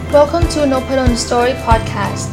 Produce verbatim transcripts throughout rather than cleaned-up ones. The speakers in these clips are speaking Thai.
Welcome to Nopadon Story Podcast.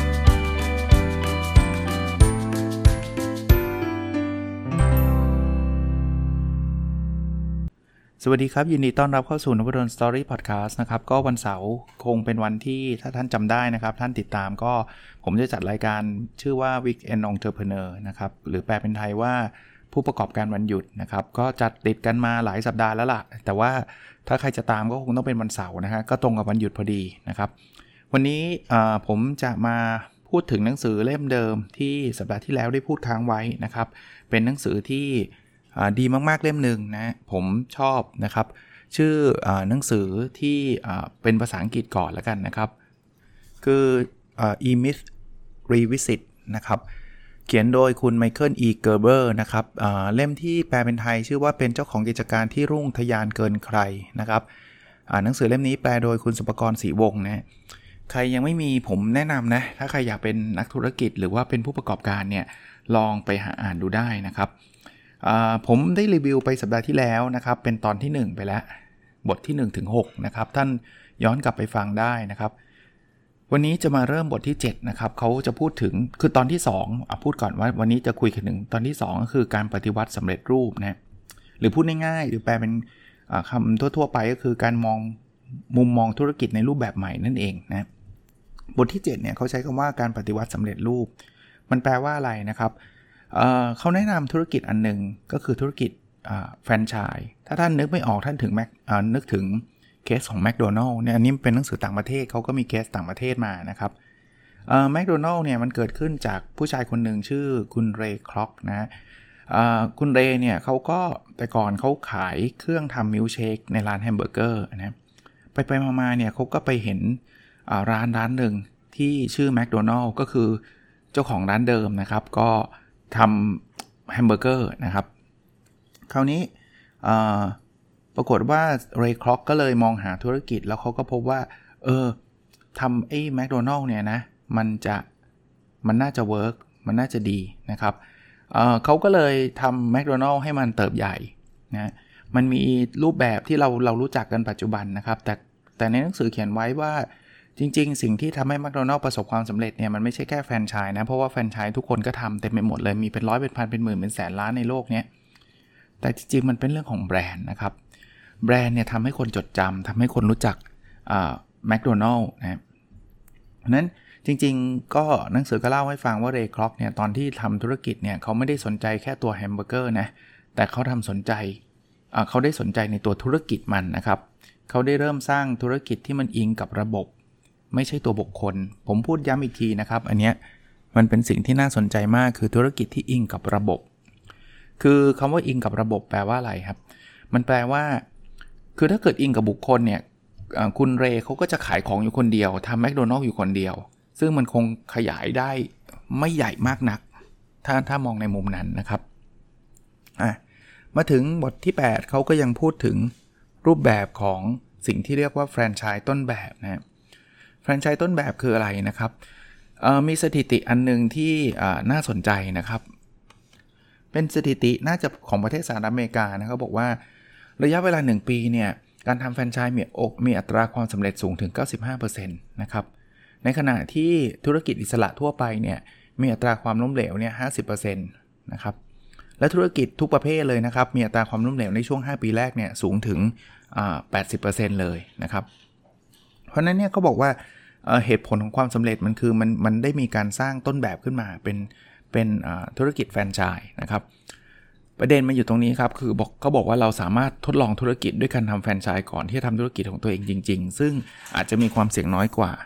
สวัสดีครับยินดีต้อนรับเข้าสู่ Nopadon Story Podcast นะครับก็วันเสาร์คงเป็นวันที่ถ้าท่านจำได้นะครับท่านติดตามก็ผมจะจัดรายการชื่อว่า Weekend Entrepreneur นะครับหรือแปลเป็นไทยว่าผู้ประกอบการวันหยุดนะครับก็จัดติดกันมาหลายสัปดาห์แล้วล่ะแต่ว่าถ้าใครจะตามก็คงต้องเป็นวันเสาร์นะฮะก็ตรงกับวันหยุดพอดีนะครับวันนี้ผมจะมาพูดถึงหนังสือเล่มเดิมที่สัปดาห์ที่แล้วได้พูดค้างไว้นะครับเป็นหนังสือที่ดีมากๆเล่มหนึ่งนะผมชอบนะครับชื่อหนังสือที่เป็นภาษาอังกฤษก่อนแล้วกันนะครับคือ E-Myth Revisit นะครับเขียนโดยคุณไมเคิล อี เกอร์เบอร์นะครับเล่มที่แปลเป็นไทยชื่อว่าเป็นเจ้าของกิจการที่รุ่งทะยานเกินใครนะครับหนังสือเล่มนี้แปลโดยคุณสุปกรณ์ศรีวงศ์นะใครยังไม่มีผมแนะนำนะถ้าใครอยากเป็นนักธุรกิจหรือว่าเป็นผู้ประกอบการเนี่ยลองไปหาอ่านดูได้นะครับผมได้รีวิวไปสัปดาห์ที่แล้วนะครับเป็นตอนที่หนึ่งไปแล้วบทที่หนึ่งถึงหกนะครับท่านย้อนกลับไปฟังได้นะครับวันนี้จะมาเริ่มบทที่เจ็ดนะครับเขาจะพูดถึงคือตอนที่สองอ่ะพูดก่อนว่าวันนี้จะคุยกันถึงตอนที่สองก็คือการปฏิวัติสำเร็จรูปนะหรือพูดง่ายๆหรือแปลเป็นคำทั่วๆไปก็คือการมองมุมมองธุรกิจในรูปแบบใหม่นั่นเองนะบทที่เจ็ดเนี่ยเขาใช้คำว่าการปฏิวัติสำเร็จรูปมันแปลว่าอะไรนะครับเอ่อเขาแนะนำธุรกิจอันนึงก็คือธุรกิจแฟรนไชส์ถ้าท่านนึกไม่ออกท่านถึงแม็กนึกถึงเคสของแมคโดนัลด์เนี่ยอันนี้เป็นหนังสือต่างประเทศเขาก็มีเคสต่างประเทศมานะครับเอ่อแมคโดนัลด์เนี่ยมันเกิดขึ้นจากผู้ชายคนหนึ่งชื่อคุณเรย์คล็อกนะเอ่อคุณเรย์เนี่ยเขาก็แต่ก่อนเขาขายเครื่องทำมิลค์เชคในร้านแฮมเบอร์เกอร์นะไปไปมาๆเนี่ยเขาก็ไปเห็นร้านร้านหนึ่งที่ชื่อแมคโดนัลด์ก็คือเจ้าของร้านเดิมนะครับก็ทำแฮมเบอร์เกอร์นะครับคราวนี้ปรากฏว่าเรย์คล็อกก็เลยมองหาธุรกิจแล้วเขาก็พบว่าเออทำไอ้แมคโดนัลด์เนี่ยนะมันจะมันน่าจะเวิร์กมันน่าจะดีนะครับ เ, เขาก็เลยทำแมคโดนัลด์ให้มันเติบใหญ่นะมันมีรูปแบบที่เราเรารู้จักกันปัจจุบันนะครับแต่แต่ในหนังสือเขียนไว้ว่าจริงๆสิ่งที่ทำให้แมคโดนัลด์ประสบความสำเร็จเนี่ยมันไม่ใช่แค่แฟรนไชส์นะเพราะว่าแฟรนไชส์ทุกคนก็ทำเต็มไปหมดเลยมีเป็นร้อยเป็นพันเป็นหมื่นเป็นแสนล้านในโลกนี้แต่จริงๆมันเป็นเรื่องของแบรนด์นะครับแบรนด์เนี่ยทำให้คนจดจำทำให้คนรู้จักแมคโดนัลด์นะเพราะนั้นจริงๆก็หนังสือก็เล่าให้ฟังว่าเรย์คล็อกเนี่ยตอนที่ทำธุรกิจเนี่ยเขาไม่ได้สนใจแค่ตัวแฮมเบอร์เกอร์นะแต่เขาทำสนใจเขาได้สนใจในตัวธุรกิจมันนะครับเขาได้เริ่มสร้างธุรกิจที่มันอิงกับระบบไม่ใช่ตัวบุคคลผมพูดย้ำอีกทีนะครับอันเนี้ยมันเป็นสิ่งที่น่าสนใจมากคือธุรกิจที่อิงกับระบบคือคำว่าอิงกับระบบแปลว่าอะไรครับมันแปลว่าคือถ้าเกิดอิงกับบุคคลเนี่ยคุณเรย์เขาก็จะขายของอยู่คนเดียวทำแมคโดนัลด์อยู่คนเดียวซึ่งมันคงขยายได้ไม่ใหญ่มากนักถ้าถ้ามองในมุมนั้นนะครับอ่ะมาถึงบทที่แปดเขาก็ยังพูดถึงรูปแบบของสิ่งที่เรียกว่าแฟรนไชส์ต้นแบบนะแฟรนไชส์ต้นแบบคืออะไรนะครับมีสถิติอันนึงที่น่าสนใจนะครับเป็นสถิติน่าจะของประเทศสหรัฐอเมริกานะครับบอกว่าระยะเวลาหนึ่งปีเนี่ยการทำแฟรนไชส์มีอกมีอัตราความสำเร็จสูงถึง เก้าสิบห้าเปอร์เซ็นต์ นะครับในขณะที่ธุรกิจอิสระทั่วไปเนี่ยมีอัตราความล้มเหลวเนี่ย ห้าสิบเปอร์เซ็นต์ นะครับและธุรกิจทุกประเภทเลยนะครับมีอัตราความล้มเหลวในช่วงห้าปีแรกเนี่ยสูงถึงแปดสิบเปอร์เซ็นต์ เลยนะครับเพราะนั้นเนี่ยเขาบอกว่าเหตุผลของความสำเร็จมันคือมันมันได้มีการสร้างต้นแบบขึ้นมาเป็นเป็นธุรกิจแฟรนไชส์นะครับประเด็นมันอยู่ตรงนี้ครับคือบอกเขาบอกว่าเราสามารถทดลองธุรกิจด้วยการทำแฟรนไชส์ก่อนที่จะทำธุรกิจของตัวเองจริงๆซึ่งอาจจะมีความเสี่ยงน้อยกว่า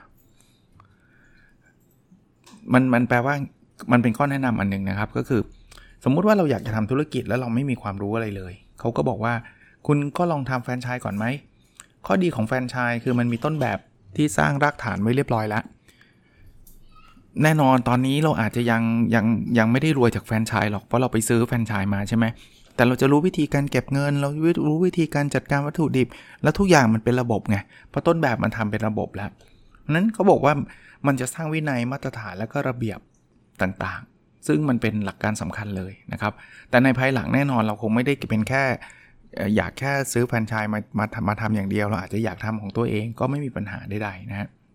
มันมันแปลว่ามันเป็นข้อแนะนำอันนึงนะครับก็คือสมมุติว่าเราอยากจะทำธุรกิจแล้วเราไม่มีความรู้อะไรเลยเขาก็บอกว่าคุณก็ลองทำแฟรนไชส์ก่อนไหมข้อดีของแฟรนไชส์คือมันมีต้นแบบที่สร้างรากฐานไว้เรียบร้อยแล้วแน่นอนตอนนี้เราอาจจะยังยังยังไม่ได้รวยจากแฟรนไชส์หรอกเพราะเราไปซื้อแฟรนไชส์มาใช่ไหมแต่เราจะรู้วิธีการเก็บเงินเรารู้วิธีการจัดการวัตถุดิบแล้วทุกอย่างมันเป็นระบบไงเพราะต้นแบบมันทำเป็นระบบแล้วนั้นเขาบอกว่ามันจะสร้างวินัยมาตรฐานและก็ระเบียบต่างๆซึ่งมันเป็นหลักการสำคัญเลยนะครับแต่ในภายหลังแน่นอนเราคงไม่ได้เป็นแค่ อยากแค่ซื้อแฟรนไชส์มามามาทำอย่างเดียวเราอาจจะอยากทำของตัวเองก็ไม่มีปัญหาใดๆนะฮะ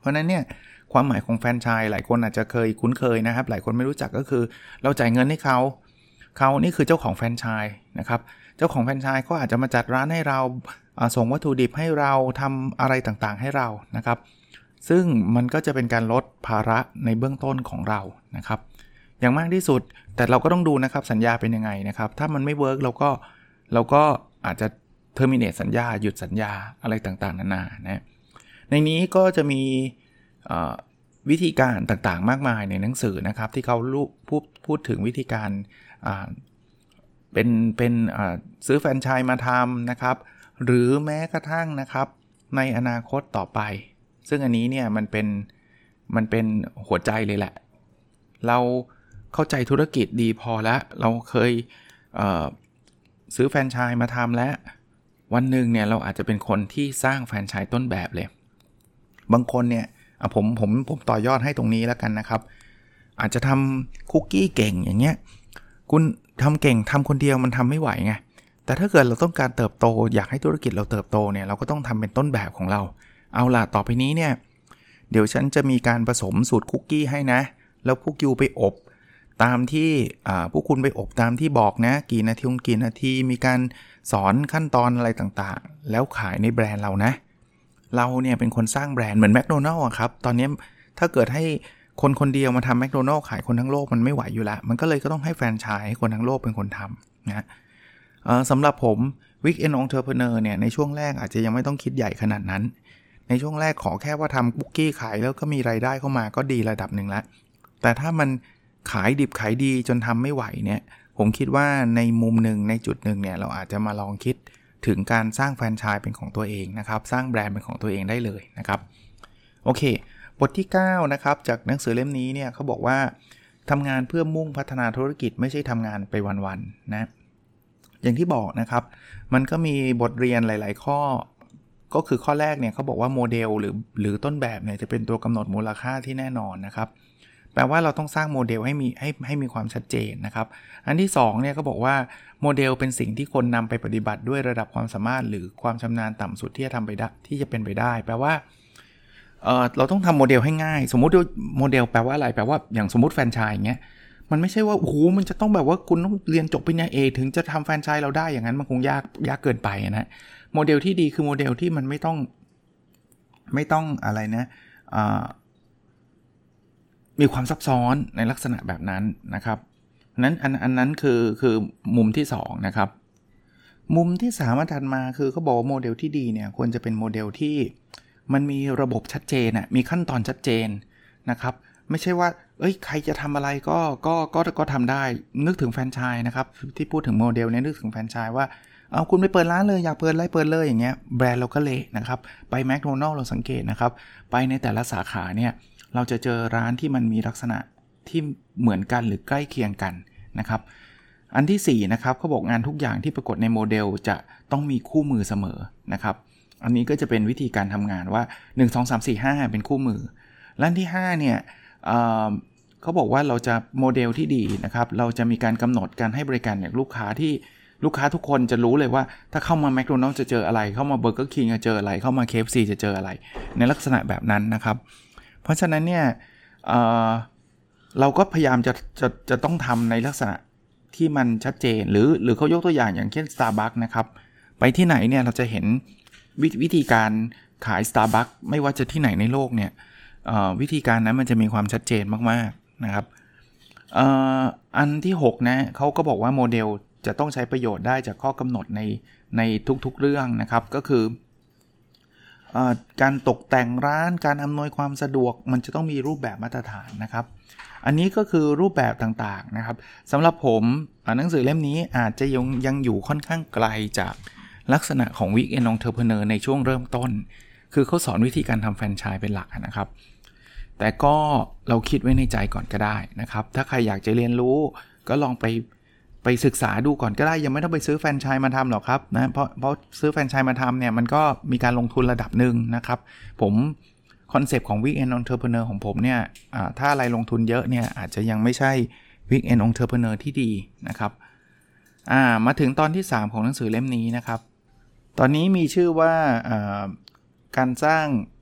เพราะนั้นเนี่ยความหมายของแฟรนไชส์หลายคนอาจจะเคยคุ้นเคยนะครับหลายคนไม่รู้จักก็คือเราจ่ายเงินให้เขาเขานี่คือเจ้าของแฟรนไชส์นะครับเจ้าของแฟรนไชส์ก็อาจจะมาจัดร้านให้เราส่งวัตถุดิบให้เราทำอะไรต่างๆให้เรานะครับซึ่งมันก็จะเป็นการลดภาระในเบื้องต้นของเรานะครับอย่างมากที่สุดแต่เราก็ต้องดูนะครับสัญญาเป็นยังไงนะครับถ้ามันไม่เวิร์กเราก็เราก็อาจจะ terminate สัญญาหยุดสัญญาอะไรต่างๆนานานะในนี้ก็จะมีวิธีการต่างๆมากมายในหนังสือนะครับที่เขาพูดพูดถึงวิธีการเป็นเป็นซื้อแฟรนไชส์มาทำนะครับหรือแม้กระทั่งนะครับในอนาคตต่อไปซึ่งอันนี้เนี่ยมันเป็นมันเป็นหัวใจเลยแหละเราเข้าใจธุรกิจดีพอแล้วเราเคยเอ่อซื้อแฟรนไชส์มาทำแล้ววันหนึ่งเนี่ยเราอาจจะเป็นคนที่สร้างแฟรนไชส์ต้นแบบเลยบางคนเนี่ยผมผมผมต่อยอดให้ตรงนี้แล้วกันนะครับอาจจะทำคุกกี้เก่งอย่างเงี้ยคุณทำเก่งทำคนเดียวมันทำไม่ไหวไงแต่ถ้าเกิดเราต้องการเติบโตอยากให้ธุรกิจเราเติบโตเนี่ยเราก็ต้องทำเป็นต้นแบบของเราเอาล่ะต่อไปนี้เนี่ยเดี๋ยวฉันจะมีการผสมสูตรคุกกี้ให้นะแล้วพวกยูไปอบตามที่พวกคุณไปอบตามที่บอกนะกี่นาทีกี่นาทีมีการสอนขั้นตอนอะไรต่างๆแล้วขายในแบรนด์เรานะเราเนี่ยเป็นคนสร้างแบรนด์เหมือนแมคโดนัลด์ครับตอนนี้ถ้าเกิดให้คนคนเดียวมาทำแมคโดนัลด์ขายคนทั้งโลกมันไม่ไหวอยู่แล้วมันก็เลยก็ต้องให้แฟรนไชส์ให้คนทั้งโลกเป็นคนทำนะสำหรับผม Weekend Entrepreneur เนี่ยในช่วงแรกอาจจะยังไม่ต้องคิดใหญ่ขนาดนั้นในช่วงแรกขอแค่ว่าทำคุกกี้ขายแล้วก็มีรายได้เข้ามาก็ดีระดับหนึ่งแล้วแต่ถ้ามันขายดิบขายดีจนทำไม่ไหวเนี่ยผมคิดว่าในมุมหนึ่งในจุดหนึ่งเนี่ยเราอาจจะมาลองคิดถึงการสร้างแฟรนไชส์เป็นของตัวเองนะครับสร้างแบรนด์เป็นของตัวเองได้เลยนะครับโอเคบทที่เก้านะครับจากหนังสือเล่มนี้เนี่ยเขาบอกว่าทำงานเพื่อมุ่งพัฒนาธุรกิจไม่ใช่ทำงานไปวันๆนะอย่างที่บอกนะครับมันก็มีบทเรียนหลายๆข้อก็คือข้อแรกเนี่ยเขาบอกว่าโมเดลหรือหรือต้นแบบเนี่ยจะเป็นตัวกำหนดมูลค่าที่แน่นอนนะครับแปลว่าเราต้องสร้างโมเดลให้มีให้ให้มีความชัดเจนนะครับอันที่สองเนี่ยเขาบอกว่าโมเดลเป็นสิ่งที่คนนำไปปฏิบัติด้วยระดับความสามารถหรือความชำนาญต่ำสุดที่จะทำไปได้ที่จะเป็นไปได้แปลว่าเอ่อเราต้องทำโมเดลให้ง่ายสมมุติโมเดลแปลว่าอะไรแปลว่าอย่างสมมุติแฟรนไชส์อย่างเงี้ยมันไม่ใช่ว่าโอ้โหมันจะต้องแบบว่าคุณต้องเรียนจบปริญญาเอกถึงจะทำแฟรนไชส์เราได้อย่างนั้นมันคงยากยากเกินไปนะโมเดลที่ดีคือโมเดลที่มันไม่ต้องไม่ต้องอะไรนะอ่ามีความซับซ้อนในลักษณะแบบนั้นนะครับนั้นอันอันนั้นคือคือมุมที่สองนะครับมุมที่สามถัดมาคือเขาบอกว่าโมเดลที่ดีเนี่ยควรจะเป็นโมเดลที่มันมีระบบชัดเจนน่ะมีขั้นตอนชัดเจนนะครับไม่ใช่ว่าเอ้ยใครจะทำอะไรก็ก็ก็ก็ทำได้นึกถึงแฟรนไชส์นะครับที่พูดถึงโมเดลเนี่ยนึกถึงแฟรนไชส์ว่าเอาคุณไปเปิดร้านเลยอยากเปิดอะไรเปิดเลยอย่างเงี้ยแบรนด์เราก็เละนะครับไปแมคโดนัลด์เราสังเกตนะครับไปในแต่ละสาขาเนี่ยเราจะเจอร้านที่มันมีลักษณะที่เหมือนกันหรือใกล้เคียงกันนะครับอันที่สี่นะครับเขาบอกงานทุกอย่างที่ปรากฏในโมเดลจะต้องมีคู่มือเสมอนะครับอันนี้ก็จะเป็นวิธีการทำงานว่าหนึ่ง สอง สาม สี่ ห้าเป็นคู่มือและอันที่ห้าเนี่ยเอ่อเขาบอกว่าเราจะโมเดลที่ดีนะครับเราจะมีการกำหนดการให้บริการอย่างลูกค้าที่ลูกค้าทุกคนจะรู้เลยว่าถ้าเข้ามาแมคโดนัลด์จะเจออะไรเข้ามาเบอร์เกอร์คิงจะเจออะไรเข้ามา เค เอฟ ซี จะเจออะไรในลักษณะแบบนั้นนะครับเพราะฉะนั้นเนี่ย เอ่อ เราก็พยายามจะจะจะต้องทำในลักษณะที่มันชัดเจนหรือหรือเขายกตัวอย่างอย่างเช่น Starbucks นะครับไปที่ไหนเนี่ยเราจะเห็นววิธีการขาย Starbucks ไม่ว่าจะที่ไหนในโลกเนี่ยวิธีการนั้นมันจะมีความชัดเจนมากๆนะครับอันที่หกนะเขาก็บอกว่าโมเดลจะต้องใช้ประโยชน์ได้จากข้อกำหนดในในทุกๆเรื่องนะครับก็คือการตกแต่งร้านการอำนวยความสะดวกมันจะต้องมีรูปแบบมาตรฐานนะครับอันนี้ก็คือรูปแบบต่างๆนะครับสำหรับผมหนังสือเล่มนี้อาจจะยังยังอยู่ค่อนข้างไกลจากลักษณะของ Weekend Entrepreneur ในช่วงเริ่มต้นคือเขาสอนวิธีการทำแฟรนไชส์เป็นหลักนะครับแต่ก็เราคิดไว้ในใจก่อนก็ได้นะครับถ้าใครอยากจะเรียนรู้ก็ลองไปไปศึกษาดูก่อนก็ได้ยังไม่ต้องไปซื้อแฟรนไชส์มาทำหรอกครับนะเพราะเพราะซื้อแฟรนไชส์มาทำเนี่ยมันก็มีการลงทุนระดับหนึ่งนะครับผมคอนเซปต์ของ Weekend Entrepreneur ของผมเนี่ยถ้าอะไรลงทุนเยอะเนี่ยอาจจะยังไม่ใช่ Weekend Entrepreneur ที่ดีนะครับมาถึงตอนที่สามของหนังสือเล่มนี้นะครับตอนนี้มีชื่อว่าการสร้าง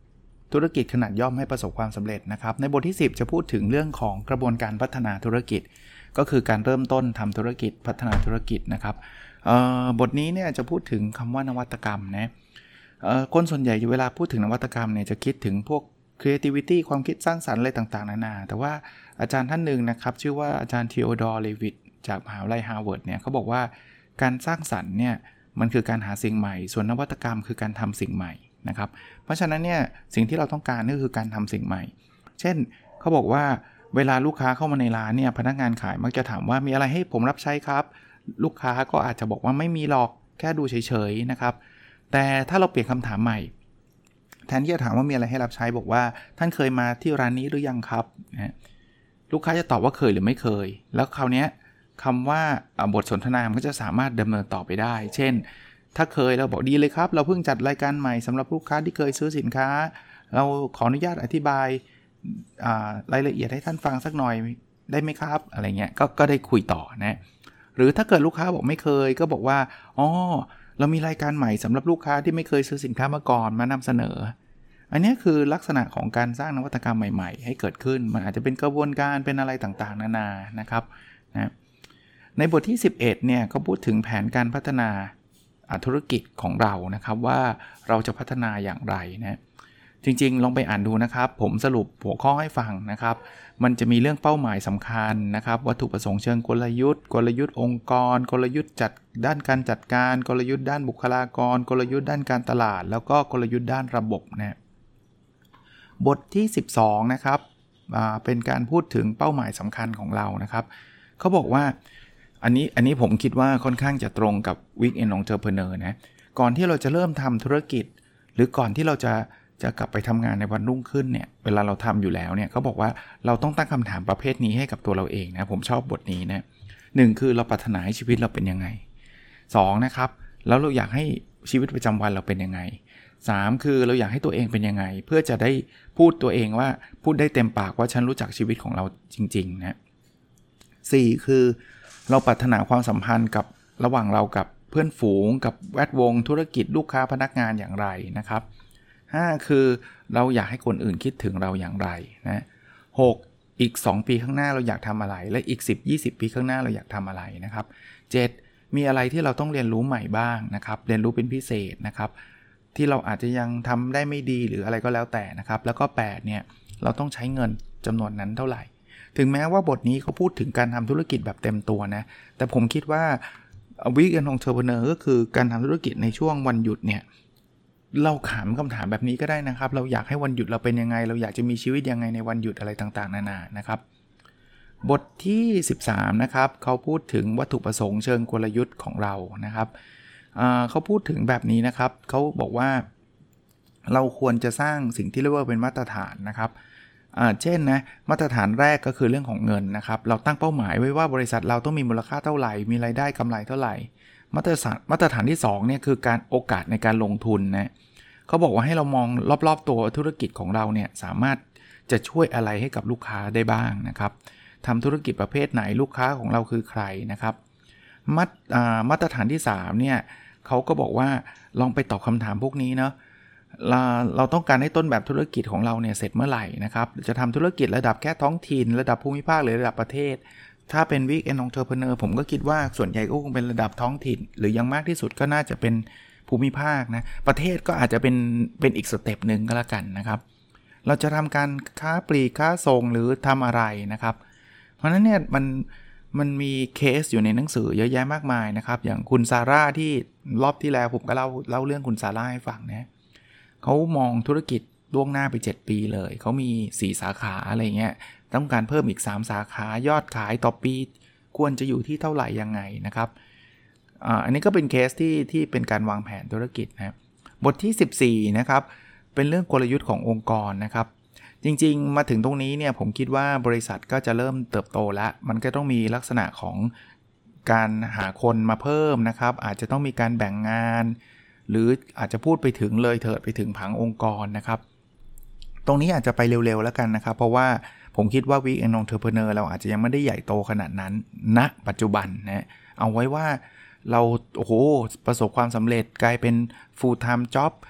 ธุรกิจขนาดย่อมให้ประสบความสำเร็จนะครับในบทที่สิบจะพูดถึงเรื่องของกระบวนการพัฒนาธุรกิจก็คือการเริ่มต้นทำธุรกิจพัฒนาธุรกิจนะครับบทนี้เนี่ยจะพูดถึงคำว่านวัตกรรมนะคนส่วนใหญ่เวลาพูดถึงนวัตกรรมเนี่ยจะคิดถึงพวก creativity ความคิดสร้างสรรค์อะไรต่างๆนานาแต่ว่าอาจารย์ท่านหนึ่งนะครับชื่อว่าอาจารย์ธีโอดอร์เลวิตจากมหาวิทยาลัยฮาร์วาร์ดเนี่ยเขาบอกว่าการสร้างสรรค์เนี่ยมันคือการหาสิ่งใหม่ส่วนนวัตกรรมคือการทำสิ่งใหม่นะครับเพราะฉะนั้นเนี่ยสิ่งที่เราต้องการก็คือการทำสิ่งใหม่เช่นเขาบอกว่าเวลาลูกค้าเข้ามาในร้านเนี่ยพนักงานขายมักจะถามว่ามีอะไรให้ผมรับใช้ครับลูกค้าก็อาจจะบอกว่าไม่มีหรอกแค่ดูเฉยๆนะครับแต่ถ้าเราเปลี่ยนคำถามใหม่แทนที่จะถามว่ามีอะไรให้รับใช้บอกว่าท่านเคยมาที่ร้านนี้หรือยังครับนะลูกค้าจะตอบว่าเคยหรือไม่เคยแล้วคราวนี้คำว่าบทสนทนามันก็จะสามารถดำเนินต่อไปได้เช่นถ้าเคยเราบอกดีเลยครับเราเพิ่งจัดรายการใหม่สำหรับลูกค้าที่เคยซื้อสินค้าเราขออนุญาตอธิบายรายละเอียดให้ท่านฟังสักหน่อยได้ไหมครับอะไรเงี้ย ก, ก็ได้คุยต่อนะหรือถ้าเกิดลูกค้าบอกไม่เคยก็บอกว่าอ๋อเรามีรายการใหม่สำหรับลูกค้าที่ไม่เคยซื้อสินค้ามาก่อนมานำเสนออันนี้คือลักษณะของการสร้างนวัตกรรมใหม่ๆให้เกิดขึ้นมันอาจจะเป็นกระบวนการเป็นอะไรต่างๆนานานะครับนะในบทที่สิบเอ็ดเนี่ยเขาพูดถึงแผนการพัฒนาธุรกิจของเรานะครับว่าเราจะพัฒนาอย่างไรนะจริงๆลองไปอ่านดูนะครับผมสรุปหัวข้อให้ฟังนะครับมันจะมีเรื่องเป้าหมายสำคัญนะครับวัตถุประสงค์เชิงกลยุทธ์กลยุทธ์องค์กรกลยุทธ์จัดด้านการจัดการกลยุทธ์ด้านบุคลากรกลยุทธ์ด้านการตลาดแล้วก็กลยุทธ์ด้านระบบนะบทที่สิบสองนะครับเป็นการพูดถึงเป้าหมายสำคัญของเรานะครับเขาบอกว่าอันนี้อันนี้ผมคิดว่าค่อนข้างจะตรงกับ Weekend Entrepreneur นะก่อนที่เราจะเริ่มทำธุรกิจหรือก่อนที่เราจะจะกลับไปทำงานในวันรุ่งขึ้นเนี่ยเวลาเราทำอยู่แล้วเนี่ยเขาบอกว่าเราต้องตั้งคำถามประเภทนี้ให้กับตัวเราเองนะผมชอบบทนี้นะหนึ่งคือเราปรารถนาให้ชีวิตเราเป็นยังไงสองนะครับแล้วเราอยากให้ชีวิตประจำวันเราเป็นยังไงสามคือเราอยากให้ตัวเองเป็นยังไงเพื่อจะได้พูดตัวเองว่าพูดได้เต็มปากว่าฉันรู้จักชีวิตของเราจริงๆนะสี่คือเราปรารถนาความสัมพันธ์กับระหว่างเรากับเพื่อนฝูงกับแวดวงธุรกิจลูกค้าพนักงานอย่างไรนะครับห้าคือเราอยากให้คนอื่นคิดถึงเราอย่างไรนะหกอีกสองปีข้างหน้าเราอยากทำอะไรและอีกสิบ ยี่สิบปีข้างหน้าเราอยากทำอะไรนะครับเจ็ดมีอะไรที่เราต้องเรียนรู้ใหม่บ้างนะครับเรียนรู้เป็นพิเศษนะครับที่เราอาจจะยังทำได้ไม่ดีหรืออะไรก็แล้วแต่นะครับแล้วก็แปดเนี่ยเราต้องใช้เงินจำนวนนั้นเท่าไหร่ถึงแม้ว่าบทนี้เขาพูดถึงการทำธุรกิจแบบเต็มตัวนะแต่ผมคิดว่า Weekend Entrepreneur ก็คือการทำธุรกิจในช่วงวันหยุดเนี่ยเราถามคำถามแบบนี้ก็ได้นะครับเราอยากให้วันหยุดเราเป็นยังไงเราอยากจะมีชีวิตยังไงในวันหยุดอะไรต่างๆนานานะครับบทที่สิบสามนะครับเขาพูดถึงวัตถุประสงค์เชิงกลยุทธ์ของเรานะครับเขาพูดถึงแบบนี้นะครับเขาบอกว่าเราควรจะสร้างสิ่งที่เรียกว่าเป็นมาตรฐานนะครับเช่นนะมาตรฐานแรกก็คือเรื่องของเงินนะครับเราตั้งเป้าหมายไว้ว่าบริษัทเราต้องมีมูลค่าเท่าไหร่มีรายได้กำไรเท่าไหร่มาตรฐานมาตรฐานที่สองเนี่ยคือการโอกาสในการลงทุนนะเขาบอกว่าให้เรามองรอบๆตัวธุรกิจของเราเนี่ยสามารถจะช่วยอะไรให้กับลูกค้าได้บ้างนะครับทำธุรกิจประเภทไหนลูกค้าของเราคือใครนะครับมาตรมาตรฐานที่สามเนี่ยเขาก็บอกว่าลองไปตอบคำถามพวกนี้เนาะเราเราต้องการให้ต้นแบบธุรกิจของเราเนี่ยเสร็จเมื่อไหร่นะครับจะทำธุรกิจระดับแค่ท้องถิ่นระดับภูมิภาคหรือระดับประเทศถ้าเป็น Weekend Entrepreneur ผมก็คิดว่าส่วนใหญ่ก็คงเป็นระดับท้องถิ่นหรือยังมากที่สุดก็น่าจะเป็นภูมิภาคนะประเทศก็อาจจะเป็นเป็นอีกสเต็ปนึงก็แล้วกันนะครับเราจะทำการค้าปลีกค้าส่งหรือทำอะไรนะครับเพราะฉะนั้นเนี่ยมันมันมีเคสอยู่ในหนังสือเยอะแยะมากมายนะครับอย่างคุณซาร่าที่รอบที่แล้วผมก็เล่าเล่าเรื่องคุณซาร่าให้ฟังนะเขามองธุรกิจล่วงหน้าไปเจ็ดปีเลยเขามีสี่สาขาอะไรเงี้ยต้องการเพิ่มอีกสามสาขายอดขายต่อปีควรจะอยู่ที่เท่าไหร่ยังไงนะครับอ่าอันนี้ก็เป็นเคสที่ที่เป็นการวางแผนธุรกิจนะบทที่สิบสี่นะครับเป็นเรื่องกลยุทธ์ขององค์กรนะครับจริงๆมาถึงตรงนี้เนี่ยผมคิดว่าบริษัทก็จะเริ่มเติบโตแล้วมันก็ต้องมีลักษณะของการหาคนมาเพิ่มนะครับอาจจะต้องมีการแบ่งงานหรืออาจจะพูดไปถึงเลยเถิดไปถึงผังองค์กรนะครับตรงนี้อาจจะไปเร็วๆแล้วกันนะครับเพราะว่าผมคิดว่า Weekend Entrepreneur เราอาจจะยังไม่ได้ใหญ่โตขนาดนั้นณนะปัจจุบันนะเอาไว้ว่าเราโอ้โหประสบความสำเร็จกลายเป็น full time job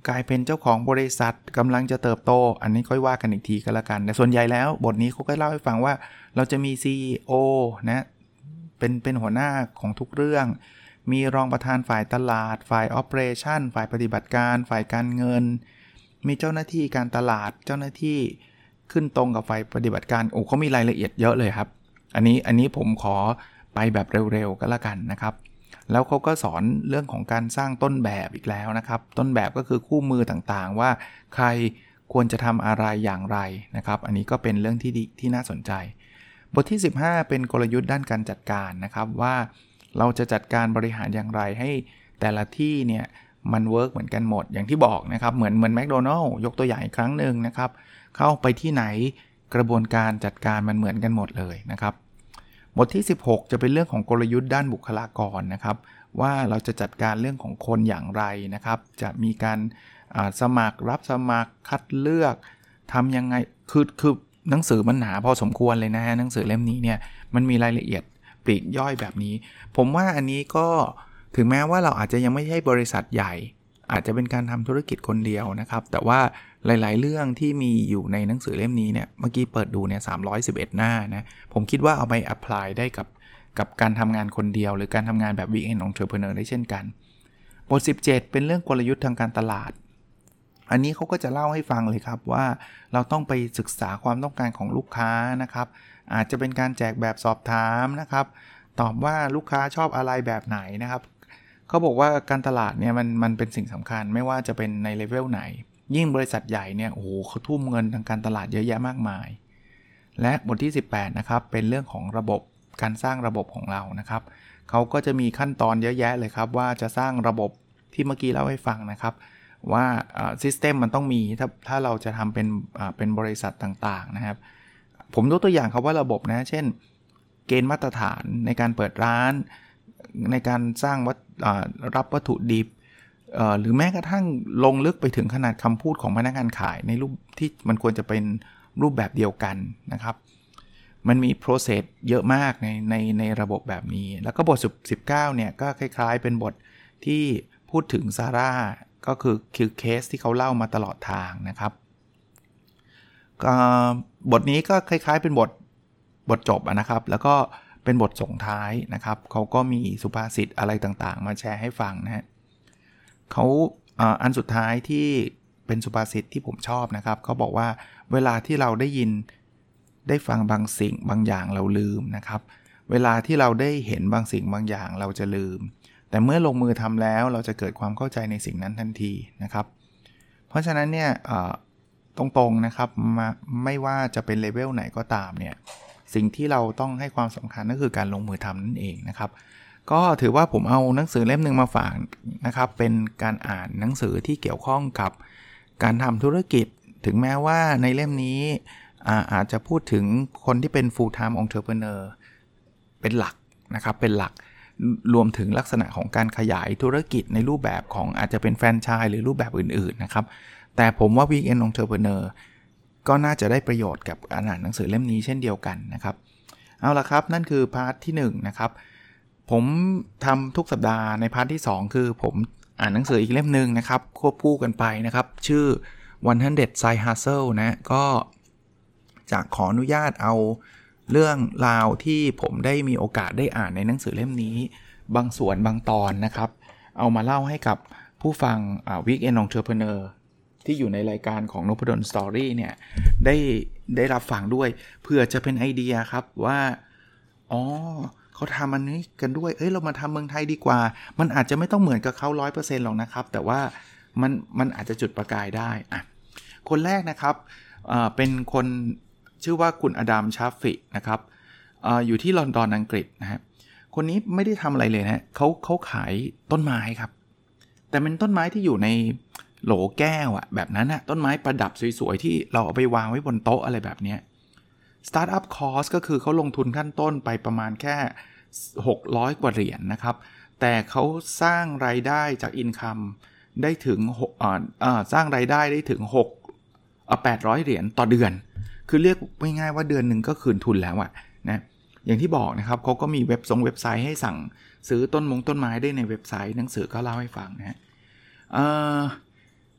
กลายเป็นเจ้าของบริษัทกำลังจะเติบโตอันนี้ค่อยว่ากันอีกทีก็แล้วกันแต่ส่วนใหญ่แล้วบทนี้เขาก็เล่าให้ฟังว่าเราจะมี ซี อี โอ นะเป็นเป็นหัวหน้าของทุกเรื่องมีรองประธานฝ่ายตลาดฝ่าย Operation ฝ่ายปฏิบัติการฝ่ายการเงินมีเจ้าหน้าที่การตลาดเจ้าหน้าที่ขึ้นตรงกับฝ่ายปฏิบัติการโอ้เขามีรายละเอียดเยอะเลยครับอันนี้อันนี้ผมขอไปแบบเร็วๆก็แล้วกันนะครับแล้วเขาก็สอนเรื่องของการสร้างต้นแบบอีกแล้วนะครับต้นแบบก็คือคู่มือต่างๆว่าใครควรจะทำอะไรอย่างไรนะครับอันนี้ก็เป็นเรื่องที่ดีที่น่าสนใจบทที่สิบห้าเป็นกลยุทธ์ด้านการจัดการนะครับว่าเราจะจัดการบริหารอย่างไรให้แต่ละที่เนี่ยมันเวิร์กเหมือนกันหมดอย่างที่บอกนะครับเหมือนเหมือนแมคโดนัลด์ยกตัวอย่างอีกครั้งหนึ่งนะครับเข้าไปที่ไหนกระบวนการจัดการมันเหมือนกันหมดเลยนะครับบทที่สิบหกจะเป็นเรื่องของกลยุทธ์ด้านบุคลากรนะครับว่าเราจะจัดการเรื่องของคนอย่างไรนะครับจะมีการสมัครรับสมัครคัดเลือกทำยังไงคือคือหนังสือมันหนาพอสมควรเลยนะฮะหนังสือเล่มนี้เนี่ยมันมีรายละเอียดปลีกย่อยแบบนี้ผมว่าอันนี้ก็ถึงแม้ว่าเราอาจจะยังไม่ใช่บริษัทใหญ่อาจจะเป็นการทำธุรกิจคนเดียวนะครับแต่ว่าหลายๆเรื่องที่มีอยู่ในหนังสือเล่มนี้เนี่ยเมื่อกี้เปิดดูเนี่ยสามร้อยสิบเอ็ดหน้านะผมคิดว่าเอาไป apply ได้กับกับการทำงานคนเดียวหรือการทำงานแบบ Weekend Entrepreneur ได้เช่นกันบทสิบเจ็ดเป็นเรื่องกลยุทธ์ทางการตลาดอันนี้เขาก็จะเล่าให้ฟังเลยครับว่าเราต้องไปศึกษาความต้องการของลูกค้านะครับอาจจะเป็นการแจกแบบสอบถามนะครับตอบว่าลูกค้าชอบอะไรแบบไหนนะครับเขาบอกว่าการตลาดเนี่ยมันมันเป็นสิ่งสำคัญไม่ว่าจะเป็นในเลเวลไหนยิ่งบริษัทใหญ่เนี่ยโอ้โหเขาทุ่มเงินทางการตลาดเยอะแยะมากมายและบทที่สิบแปดนะครับเป็นเรื่องของระบบการสร้างระบบของเรานะครับเขาก็จะมีขั้นตอนเยอะแยะเลยครับว่าจะสร้างระบบที่เมื่อกี้เล่าให้ฟังนะครับว่าซิสเต็มมันต้องมีถ้าถ้าเราจะทำเป็นเป็นบริษัทต่างๆนะครับผมยกตัวอย่างครับว่าระบบนะเช่นเกณฑ์มาตรฐานในการเปิดร้านในการสร้างวัตรับวัตถุดิบหรือแม้กระทั่งลงลึกไปถึงขนาดคำพูดของพนักงานขายในรูปที่มันควรจะเป็นรูปแบบเดียวกันนะครับมันมี process เยอะมากในในในระบบแบบนี้แล้วก็บทสิบเก้าเนี่ยก็คล้ายๆเป็นบทที่พูดถึงซาร่าก็คือคือเคสที่เขาเล่ามาตลอดทางนะครับบทนี้ก็คล้ายๆเป็นบทบทจบนะครับแล้วก็เป็นบทส่งท้ายนะครับเขาก็มีสุภาษิตอะไรต่างๆมาแชร์ให้ฟังนะฮะเขาอันสุดท้ายที่เป็นสุภาษิตที่ผมชอบนะครับเขาบอกว่าเวลาที่เราได้ยินได้ฟังบางสิ่งบางอย่างเราลืมนะครับเวลาที่เราได้เห็นบางสิ่งบางอย่างเราจะลืมแต่เมื่อลงมือทำแล้วเราจะเกิดความเข้าใจในสิ่งนั้นทันทีนะครับเพราะฉะนั้นเนี่ยตรงๆนะครับมาไม่ว่าจะเป็นเลเวลไหนก็ตามเนี่ยสิ่งที่เราต้องให้ความสำคัญก็คือการลงมือทำนั่นเองนะครับก็ถือว่าผมเอาหนังสือเล่มนึงมาฝากนะครับเป็นการอ่านหนังสือที่เกี่ยวข้องกับการทำธุรกิจถึงแม้ว่าในเล่มนี้ อา, อาจจะพูดถึงคนที่เป็น full time entrepreneur เป็นหลักนะครับเป็นหลักรวมถึงลักษณะของการขยายธุรกิจในรูปแบบของอาจจะเป็นแฟรนไชส์หรือรูปแบบอื่นๆนะครับแต่ผมว่า Weekend Entrepreneur ก็น่าจะได้ประโยชน์กับการอ่านหนังสือเล่มนี้เช่นเดียวกันนะครับเอาละครับนั่นคือพาร์ทที่หนึ่งนะครับผมทำทุกสัปดาห์ในพาร์ทที่สองคือผมอ่านหนังสืออีกเล่มนึงนะครับควบคู่กันไปนะครับชื่อหนึ่งร้อย Side Hustle นะก็จะขออนุญาตเอาเรื่องราวที่ผมได้มีโอกาสได้อ่านในหนังสือเล่มนี้บางส่วนบางตอนนะครับเอามาเล่าให้กับผู้ฟัง Weekend Entrepreneur ที่อยู่ในรายการของ Nopadon Story เนี่ยได้ได้รับฟังด้วยเพื่อจะเป็นไอเดียครับว่าอ๋อเขาทำอันนี้กันด้วยเอ้ยเรามาทำเมืองไทยดีกว่ามันอาจจะไม่ต้องเหมือนกับเขา ร้อยเปอร์เซ็นต์ หรอกนะครับแต่ว่ามันมันอาจจะจุดประกายได้อ่ะคนแรกนะครับเอ่อเป็นคนชื่อว่าคุณอดัมชาฟฟินะครับ อ, อยู่ที่ลอนดอนอังกฤษนะฮะคนนี้ไม่ได้ทำอะไรเลยนะเขาเขาขายต้นไม้ครับแต่เป็นต้นไม้ที่อยู่ในโหลแก้วอะแบบนั้นนะต้นไม้ประดับสวยๆที่เราเอาไปวางไว้บนโต๊ะอะไรแบบนี้ Startup Cost ก็คือเขาลงทุนขั้นต้นไปประมาณแค่หกร้อยกว่าเหรียญ นะครับแต่เขาสร้างรายได้จาก Income ได้ถึงอ่าอ่าสร้างรายได้ได้ถึงหกอ่าแปดร้อยเหรียญต่อเดือนคือเรียกง่ายๆว่าเดือนหนึ่งก็คืนทุนแล้วอะนะอย่างที่บอกนะครับเขาก็มีเว็บทรงเว็บไซต์ให้สั่งซื้อต้นมงต้นไม้ได้ในเว็บไซต์หนังสือก็เล่าให้ฟังนะฮะ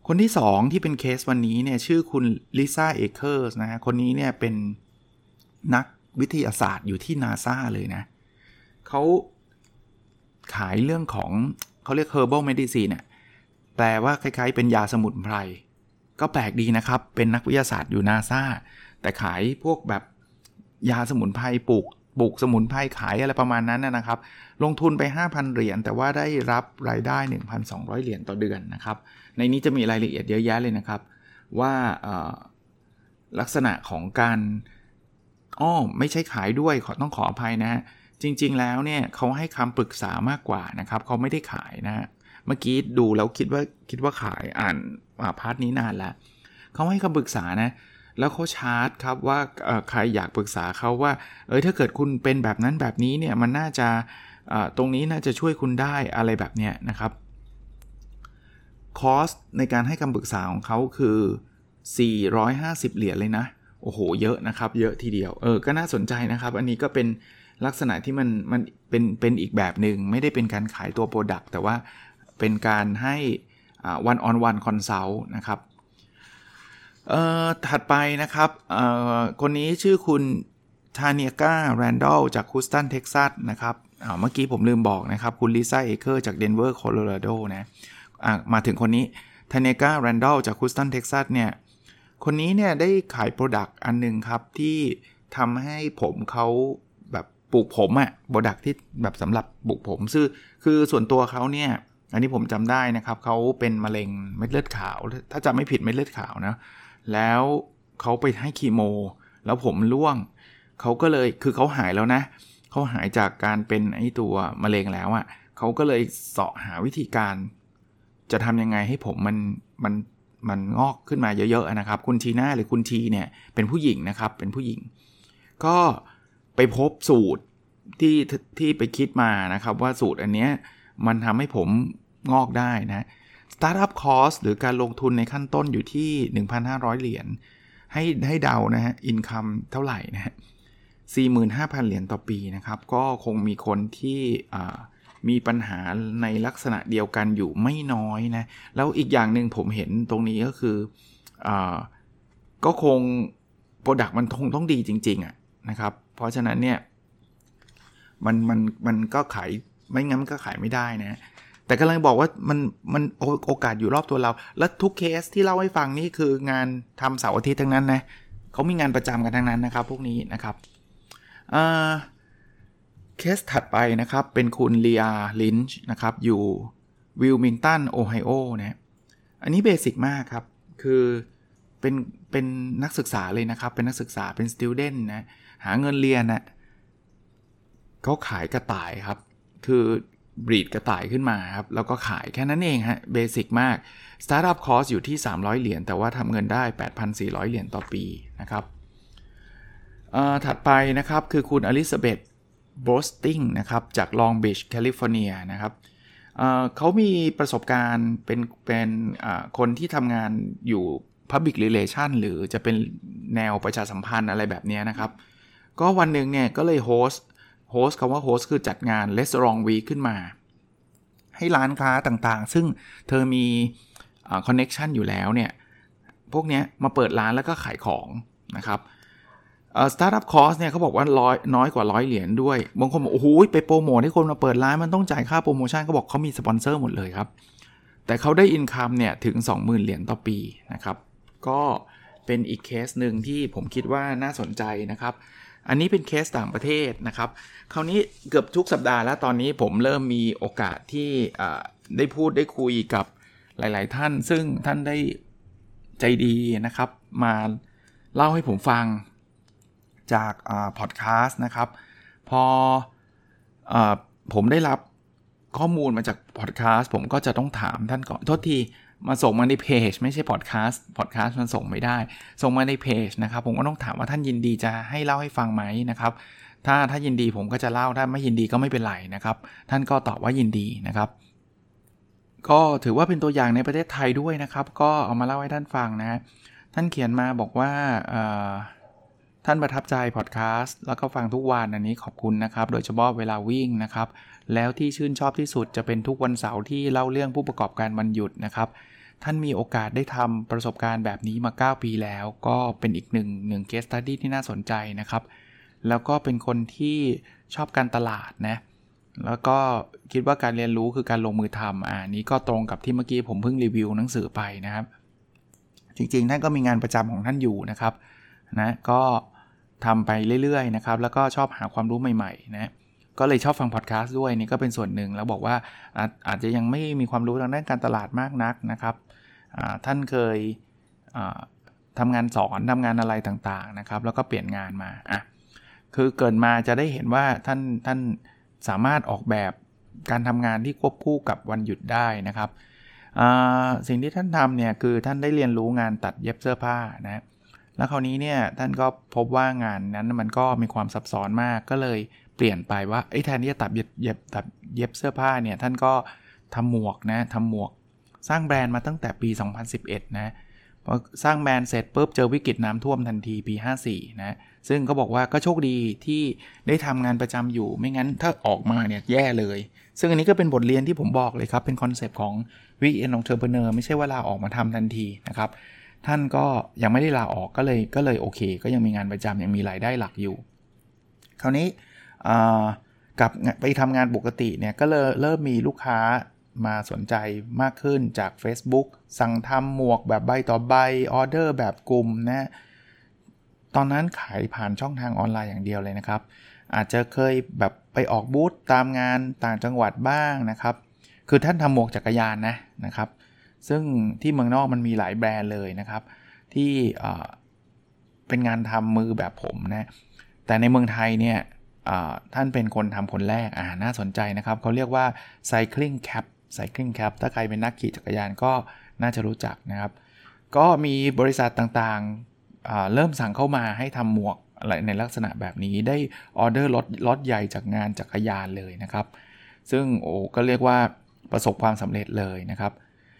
คนที่สองที่เป็นเคสวันนี้เนี่ยชื่อคุณลิซ่าเอเคอร์สนะฮะคนนี้เนี่ยเป็นนักวิทยาศาสตร์อยู่ที่ NASA เลยนะเขาขายเรื่องของเขาเรียก herbal medicine เนี่ยแปลว่าคล้ายๆเป็นยาสมุนไพรก็แปลกดีนะครับเป็นนักวิทยาศาสตร์อยู่ NASA แต่ขายพวกแบบยาสมุนไพรปลูกปลูกสมุนไพรขายอะไรประมาณนั้นนะครับลงทุนไป ห้าพัน เหรียญแต่ว่าได้รับรายได้ หนึ่งพันสองร้อย เหรียญต่อเดือนนะครับในนี้จะมีรายละเอียดเยอะแยะเลยนะครับว่าลักษณะของการอ้อไม่ใช่ขายด้วยขอต้องขออภัยนะจริงๆแล้วเนี่ยเขาให้คำปรึกษามากกว่านะครับเขาไม่ได้ขายนะเมื่อกี้ดูแล้วคิดว่าคิดว่าขายอ่านพาร์ทนี้นานแล้วเขาให้คำปรึกษานะแล้วเขาชาร์ตครับว่าใครอยากปรึกษาเขาว่าเออถ้าเกิดคุณเป็นแบบนั้นแบบนี้เนี่ยมันน่าจะตรงนี้น่าจะช่วยคุณได้อะไรแบบเนี้ยนะครับคอสในการให้คำปรึกษาของเขาคือสี่ร้อยห้าสิบเหรียญเลยนะโอ้โหเยอะนะครับเยอะทีเดียวเออก็น่าสนใจนะครับอันนี้ก็เป็นลักษณะที่มันมันเป็นเป็นอีกแบบหนึ่งไม่ได้เป็นการขายตัว product แต่ว่าเป็นการให้อ่า one on one consult นะครับเอ่อถัดไปนะครับเอ่อคนนี้ชื่อคุณทาเนียกาแรนดอลจากฮูสตันเท็กซัสนะครับอ่าเมื่อกี้ผมลืมบอกนะครับคุณลิซ่าเอเคอร์จากเดนเวอร์โคโลราโดนะอ่ามาถึงคนนี้ทาเนียกาแรนดอลจากฮูสตันเท็กซัสเนี่ยคนนี้เนี่ยได้ขาย product อันนึงครับที่ทำให้ผมเขาแบบปลูกผมอะ product ที่แบบสำหรับปลูกผมซึ่งคือส่วนตัวเขาเนี่ยอันนี้ผมจำได้นะครับเขาเป็นมะเร็งเม็ดเลือดขาวถ้าจำไม่ผิดเม็ดเลือดขาวนะแล้วเขาไปให้คีโมแล้วผมร่วงเขาก็เลยคือเขาหายแล้วนะเขาหายจากการเป็นไอ้ตัวมะเร็งแล้วอะเขาก็เลยเสาะหาวิธีการจะทำยังไงให้ผมมันมันมันงอกขึ้นมาเยอะๆนะครับคุณทีน่าหรือคุณทีเนี่ยเป็นผู้หญิงนะครับเป็นผู้หญิงก็ไปพบสูตรที่ที่ไปคิดมานะครับว่าสูตรอันเนี้ยมันทำให้ผมงอกได้นะ Startup Cost หรือการลงทุนในขั้นต้นอยู่ที่ หนึ่งพันห้าร้อย เหรียญให้ให้เดานะฮะ Income เท่าไหร่นะฮะ สี่หมื่นห้าพัน เหรียญต่อปีนะครับก็คงมีคนที่อ่ามีปัญหาในลักษณะเดียวกันอยู่ไม่น้อยนะแล้วอีกอย่างหนึ่งผมเห็นตรงนี้ก็คืออ่าก็คง Product มันคงต้องดีจริงๆอ่ะนะครับเพราะฉะนั้นเนี่ยมันมันมันก็ขายไม่งั้นมันก็ขายไม่ได้นะแต่กำลังบอกว่ามันมันโอกาสอยู่รอบตัวเราและทุกเคสที่เล่าให้ฟังนี่คืองานทำเสาร์อาทิตย์ทั้งนั้นนะเขามีงานประจำกันทั้งนั้นนะครับพวกนี้นะครับอ่าเคสถัดไปนะครับเป็นคุณเลียลินช์นะครับอยู่วิลมิงตันโอไฮโอนะอันนี้เบสิกมากครับคือเป็นเป็นนักศึกษาเลยนะครับเป็นนักศึกษาเป็นสติวเดนต์นะหาเงินเรียนนะเขาขายกระต่ายครับคือบรีดกระต่ายขึ้นมาครับแล้วก็ขายแค่นั้นเองฮะเบสิกมาก Startup Cost อยู่ที่สามร้อยเหรียญแต่ว่าทำเงินได้ แปดพันสี่ร้อย เหรียญต่อปีนะครับเอ่อถัดไปนะครับคือคุณอลิซาเบธโบสติงนะครับจากลองบีชแคลิฟอร์เนียนะครับเอ่อเขามีประสบการณ์เป็นเป็นอ่าคนที่ทำงานอยู่ Public Relation หรือจะเป็นแนวประชาสัมพันธ์อะไรแบบนี้นะครับก็วันหนึ่งเนี่ยก็เลยโฮสต์โฮสต์คำว่าโฮสต์คือจัดงาน Restaurant Week ขึ้นมาให้ร้านค้าต่างๆซึ่งเธอมีอ่าคอนเน็กชันอยู่แล้วเนี่ยพวกเนี้ยมาเปิดร้านแล้วก็ขายของนะครับเอ่อ Startup Cost เนี่ยเขาบอกว่าร้อยน้อยกว่าร้อยเหรียญด้วยบางคนบอกโอ้โหไปโปรโมทให้คนมาเปิดร้านมันต้องจ่ายค่าโปรโมชั่นเขาบอกเขามีสปอนเซอร์หมดเลยครับแต่เขาได้อินคัมเนี่ยถึง สองหมื่น เหรียญต่อปีนะครับก็เป็นอีกเคสหนึ่งที่ผมคิดว่าน่าสนใจนะครับอันนี้เป็นเคสต่างประเทศนะครับคราวนี้เกือบทุกสัปดาห์แล้วตอนนี้ผมเริ่มมีโอกาสที่ได้พูดได้คุยกับหลายๆท่านซึ่งท่านได้ใจดีนะครับมาเล่าให้ผมฟังจากพอดแคสต์นะครับพออผมได้รับข้อมูลมาจากพอดแคสต์ผมก็จะต้องถามท่านก่อนโทษทีมาส่งมาในเพจไม่ใช่พอดแคสต์พอดแคสต์มันส่งไม่ได้ส่งมาในเพจนะครับผมก็ต้องถามว่าท่านยินดีจะให้เล่าให้ฟังไหมนะครับถ้าถ้ายินดีผมก็จะเล่าถ้าไม่ยินดีก็ไม่เป็นไรนะครับท่านก็ตอบว่ายินดีนะครับก็ถือว่าเป็นตัวอย่างในประเทศไทยด้วยนะครับก็เอามาเล่าให้ท่านฟังนะท่านเขียนมาบอกว่าท่านประทับใจพอดแคสต์แล้วก็ฟังทุกวันอันนี้ขอบคุณนะครับโดยเฉพาะเวลาวิ่งนะครับแล้วที่ชื่นชอบที่สุดจะเป็นทุกวันเสาร์ที่เล่าเรื่องผู้ประกอบการวันหยุดนะครับท่านมีโอกาสได้ทำประสบการณ์แบบนี้มาเก้าปีแล้วก็เป็นอีกหนึ่งหนึ่ง case study ที่น่าสนใจนะครับแล้วก็เป็นคนที่ชอบการตลาดนะแล้วก็คิดว่าการเรียนรู้คือการลงมือทำอ่านี้ก็ตรงกับที่เมื่อกี้ผมเพิ่งรีวิวหนังสือไปนะครับจริงๆท่านก็มีงานประจำของท่านอยู่นะครับนะก็ทำไปเรื่อยๆนะครับแล้วก็ชอบหาความรู้ใหม่ๆนะก็เลยชอบฟังพอดแคสต์ด้วยนี่ก็เป็นส่วนหนึ่งแล้วบอกว่าอาจ, อาจจะยังไม่มีความรู้ทางด้านการตลาดมากนักนะครับท่านเคยทำงานสอนทำงานอะไรต่างๆนะครับแล้วก็เปลี่ยนงานมาอ่ะคือเกิดมาจะได้เห็นว่าท่านท่านสามารถออกแบบการทำงานที่ควบคู่กับวันหยุดได้นะครับสิ่งที่ท่านทำเนี่ยคือท่านได้เรียนรู้งานตัดเย็บเสื้อผ้านะแล้วคราวนี้เนี่ยท่านก็พบว่างานนั้นมันก็มีความซับซ้อนมากก็เลยเปลี่ยนไปว่าไอ้แทนที่จะตัดเย็บเย็บตัดเย็บเสื้อผ้าเนี่ยท่านก็ทำหมวกนะทำหมวกสร้างแบรนด์มาตั้งแต่ปีสองพันสิบเอ็ดนะพอสร้างแบรนด์เสร็จปุ๊บเจอวิกฤตน้ำท่วมทันทีปีห้าสี่นะซึ่งก็บอกว่าก็โชคดีที่ได้ทำงานประจำอยู่ไม่งั้นถ้าออกมาเนี่ยแย่เลยซึ่งอันนี้ก็เป็นบทเรียนที่ผมบอกเลยครับเป็นคอนเซปต์ของ Weekend Entrepreneur ไม่ใช่ว่าลาออกมาทำทันทีนะครับท่านก็ยังไม่ได้ลาออกก็เลยก็เลยโอเคก็ยังมีงานประจำยังมีรายได้หลักอยู่คราวนี้กลับไปทำงานปกติเนี่ยก็เลยเริ่มมีลูกค้ามาสนใจมากขึ้นจาก Facebook สั่งทำหมวกแบบใบต่อใบออเดอร์แบบกลุ่มนะตอนนั้นขายผ่านช่องทางออนไลน์อย่างเดียวเลยนะครับอาจจะเคยแบบไปออกบูธตามงานต่างจังหวัดบ้างนะครับคือท่านทำหมวกจักรยานนะนะครับซึ่งที่เมืองนอกมันมีหลายแบรนด์เลยนะครับที่เป็นงานทำมือแบบผมนะแต่ในเมืองไทยเนี่ยท่านเป็นคนทำคนแรกอ่าน่าสนใจนะครับเขาเรียกว่า Cycling Cap Cycling Cap ถ้าใครเป็นนักขี่จักรยานก็น่าจะรู้จักนะครับก็มีบริษัทต่างๆเริ่มสั่งเข้ามาให้ทำหมวกอะไรในลักษณะแบบนี้ได้ออเดอร์ล็อตล็อตใหญ่จากงานจักรยานเลยนะครับซึ่งโอ้ก็เรียกว่าประสบความสำเร็จเลยนะครับ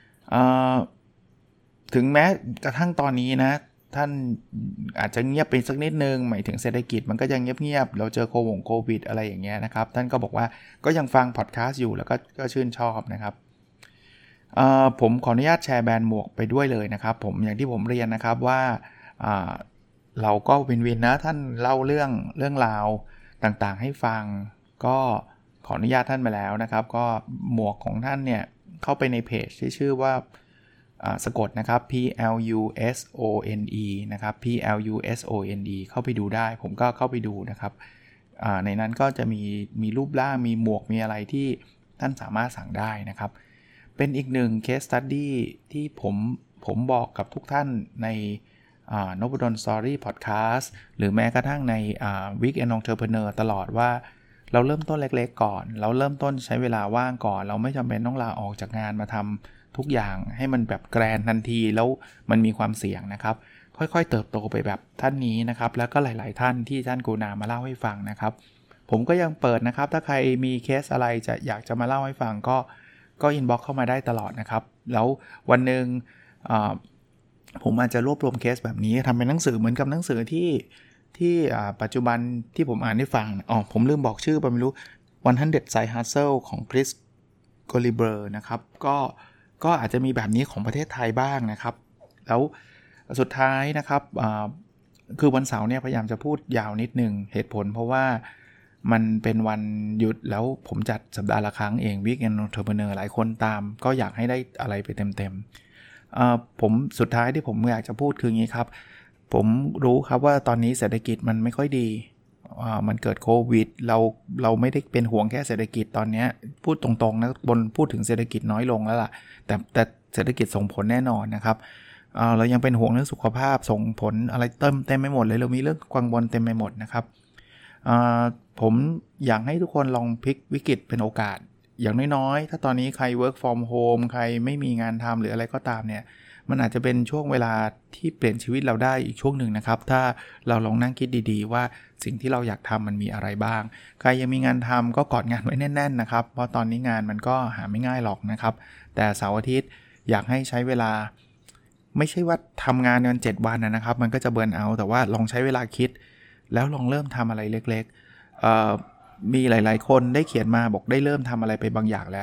ถึงแม้กระทั่งตอนนี้นะท่านอาจจะเงียบไปสักนิดนึงหมายถึงเศรษฐกิจมันก็ยังเงียบๆเราเจอโควิดอะไรอย่างเงี้ยนะครับท่านก็บอกว่าก็ยังฟังพอดแคสต์อยู่แล้วก็ก็ชื่นชอบนะครับผมขออนุญาตแชร์แบรนด์หมวกไปด้วยเลยนะครับผมอย่างที่ผมเรียนนะครับว่าเราก็วินๆนะท่านเล่าเรื่องเรื่องราวต่างๆให้ฟังก็ขออนุญาตท่านมาแล้วนะครับก็หมวกของท่านเนี่ยเข้าไปในเพจที่ชื่อว่าสะกดนะครับ P L U S O N E นะครับ P L U S O N E เข้าไปดูได้ผมก็เข้าไปดูนะครับในนั้นก็จะมีมีรูปร่างมีหมวกมีอะไรที่ท่านสามารถสั่งได้นะครับเป็นอีกหนึ่ง case study ที่ผมผมบอกกับทุกท่านในนพดล Story Podcast หรือแม้กระทั่งใน Weekend Entrepreneur ตลอดว่าเราเริ่มต้นเล็กๆก่อนเราเริ่มต้นใช้เวลาว่างก่อนเราไม่จำเป็นต้องลาออกจากงานมาทำทุกอย่างให้มันแบบแกรนทันทีแล้วมันมีความเสี่ยงนะครับค่อยๆเติบโตไปแบบท่านนี้นะครับแล้วก็หลายๆท่านที่ท่านกูนามาเล่าให้ฟังนะครับผมก็ยังเปิดนะครับถ้าใครมีเคสอะไรจะอยากจะมาเล่าให้ฟังก็ก็อินบ็อกซ์เข้ามาได้ตลอดนะครับแล้ววันนึงผมอาจจะรวบรวมเคสแบบนี้ทำเป็นหนังสือเหมือนกับหนังสือที่ที่ปัจจุบันที่ผมอ่านให้ฟังอ๋อผมลืมบอกชื่อไปไม่รู้หนึ่งร้อย Side Hustle ของ Chris Collier นะครับก็ก็อาจจะมีแบบนี้ของประเทศไทยบ้างนะครับแล้วสุดท้ายนะครับคือวันเสาร์เนี่ยพยายามจะพูดยาวนิดนึงเหตุผลเพราะว่ามันเป็นวันหยุดแล้วผมจัดสัปดาห์ละครั้งเอง Weekend Entrepreneur หลายคนตามก็อยากให้ได้อะไรไปเต็มๆผมสุดท้ายที่ผมอยากจะพูดคืออย่างนี้ครับผมรู้ครับว่าตอนนี้เศรษฐกิจมันไม่ค่อยดีมันเกิดโควิดเราเราไม่ได้เป็นห่วงแค่เศรษฐกิจตอนนี้พูดตรงๆนะบนพูดถึงเศรษฐกิจน้อยลงแล้วล่ะแต่แต่เศรษฐกิจส่งผลแน่นอนนะครับเรายังเป็นห่วงเรื่องสุขภาพส่งผลอะไรเต็มเต็มไปหมดเลยเรามีเรื่องกังวลเต็มไปหมดนะครับผมอยากให้ทุกคนลองพลิกวิกฤตเป็นโอกาสอย่างน้อยๆถ้าตอนนี้ใคร work from home ใครไม่มีงานทำหรืออะไรก็ตามเนี่ยมันอาจจะเป็นช่วงเวลาที่เปลี่ยนชีวิตเราได้อีกช่วงหนึ่งนะครับถ้าเราลองนั่งคิดดีๆว่าสิ่งที่เราอยากทำมันมีอะไรบ้างใครยังมีงานทำก็กอดงานไว้แน่นๆนะครับเพราะตอนนี้งานมันก็หาไม่ง่ายหรอกนะครับแต่เสาร์อาทิตย์อยากให้ใช้เวลาไม่ใช่ว่าทำงานกันเจ็ดวันนะครับมันก็จะเบิร์นเอาท์แต่ว่าลองใช้เวลาคิดแล้วลองเริ่มทำอะไรเล็กๆมีหลายๆคนได้เขียนมาบอกได้เริ่มทำอะไรไปบางอย่างแล้ว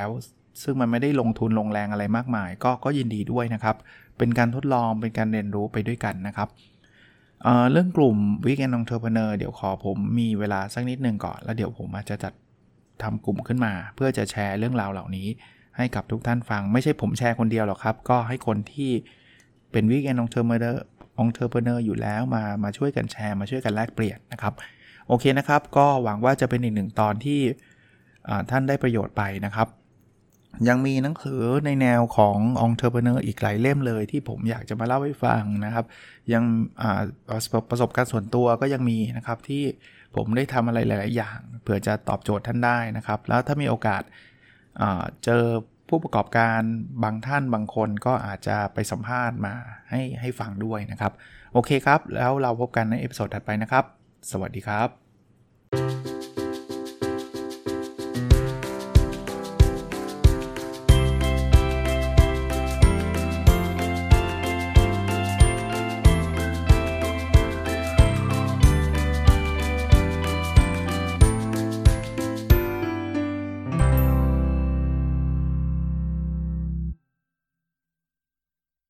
ซึ่งมันไม่ได้ลงทุนลงแรงอะไรมากมายก็ก็ยินดีด้วยนะครับเป็นการทดลองเป็นการเรียนรู้ไปด้วยกันนะครับ เอ่อ เรื่องกลุ่ม Weekend Entrepreneur เดี๋ยวขอผมมีเวลาสักนิดนึงก่อนแล้วเดี๋ยวผมอาจจะจัดทำกลุ่มขึ้นมาเพื่อจะแชร์เรื่องราวเหล่านี้ให้กับทุกท่านฟังไม่ใช่ผมแชร์คนเดียวหรอกครับก็ให้คนที่เป็น Weekend Entrepreneur Entrepreneur อยู่แล้วมามาช่วยกันแชร์มาช่วยกันแลกเปลี่ยนนะครับโอเคนะครับก็หวังว่าจะเป็นอีกหนึ่งตอนที่ท่านได้ประโยชน์ไปนะครับยังมีหนังสือในแนวของ Entrepreneur อีกหลายเล่มเลยที่ผมอยากจะมาเล่าให้ฟังนะครับยังประสบการณ์ส่วนตัวก็ยังมีนะครับที่ผมได้ทำอะไรหลายๆอย่างเพื่อจะตอบโจทย์ท่านได้นะครับแล้วถ้ามีโอกาสเจอผู้ประกอบการบางท่านบางคนก็อาจจะไปสัมภาษณ์มาให้ให้ฟังด้วยนะครับโอเคครับแล้วเราพบกันในเอพิโซดถัดไปนะครับสวัสดีครับ